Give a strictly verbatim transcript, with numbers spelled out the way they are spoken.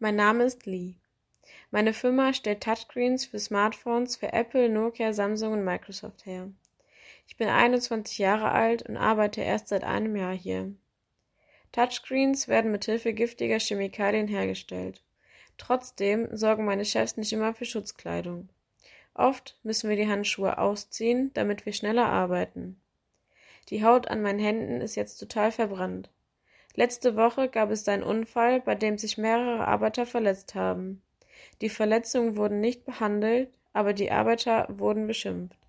Mein Name ist Lee. Meine Firma stellt Touchscreens für Smartphones für Apple, Nokia, Samsung und Microsoft her. Ich bin einundzwanzig Jahre alt und arbeite erst seit einem Jahr hier. Touchscreens werden mithilfe giftiger Chemikalien hergestellt. Trotzdem sorgen meine Chefs nicht immer für Schutzkleidung. Oft müssen wir die Handschuhe ausziehen, damit wir schneller arbeiten. Die Haut an meinen Händen ist jetzt total verbrannt. Letzte Woche gab es einen Unfall, bei dem sich mehrere Arbeiter verletzt haben. Die Verletzungen wurden nicht behandelt, aber die Arbeiter wurden beschimpft.